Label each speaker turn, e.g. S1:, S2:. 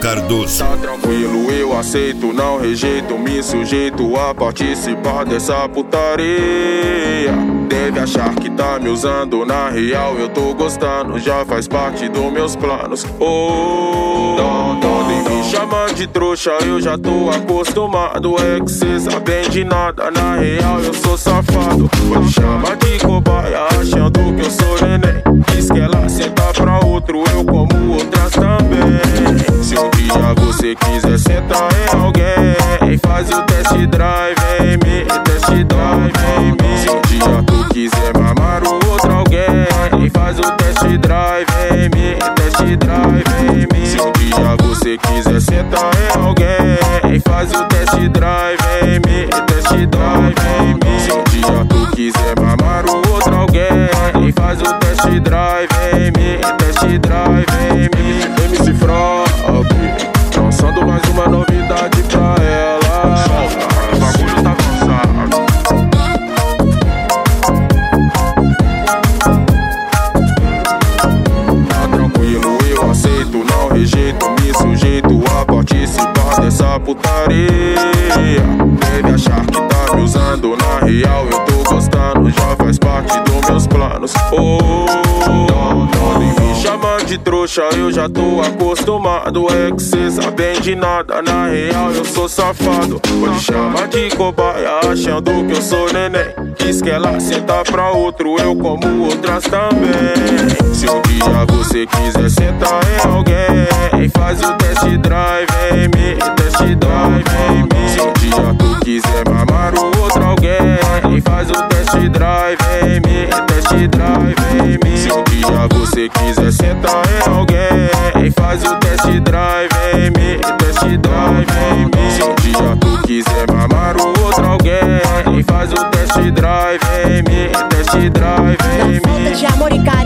S1: Cardoso.
S2: Tá tranquilo, eu aceito, não rejeito, me sujeito a participar dessa putaria. Deve achar que tá me usando, na real eu tô gostando, já faz parte dos meus planos. Podem me chamar de trouxa, eu já tô acostumado. É que cê sabem de nada, na real eu sou safado. Pode chamar de cobaia, achando que eu sou neném. Diz que ela senta pra outro, eu como outras também. Se um dia você quiser sentar em alguém, faz o test drive em mim, test drive em mim. Se um dia tu quiser mamar o outro alguém, faz o test drive em mim, test drive em mim. Se um dia você quiser sentar em alguém, faz o test drive em mim, test drive em mim. Se um dia tu quiser mamar o outro alguém, faz o test drive em mim, test drive em mim. MC Frog, lançando mais uma novidade pra ela. O bagulho tá avançado. Tá tranquilo, eu aceito, não rejeito, me sujeito a participar dessa putaria. Deve achar que tá me usando, na real eu tô gostando, já faz parte dos meus planos. Podem me chamar de trouxa, eu já tô acostumado. É que cê sabem de nada, na real eu sou safado. Pode chamar de cobaia, achando que eu sou neném. Diz que ela senta pra outro, eu como outras também. Se um dia você quiser sentar em alguém, faz o test drive em mim, test drive em mim. Se um dia tu quiser mamar o outro alguém, faz o test drive em mim, test drive em mim. Se um dia você quiser sentar em alguém, faz o test drive em mim, test drive em mim. Se um dia tu quiser mamar o outro alguém, faz o test drive em mim, test drive em mim.
S3: Falta de amor e carinho.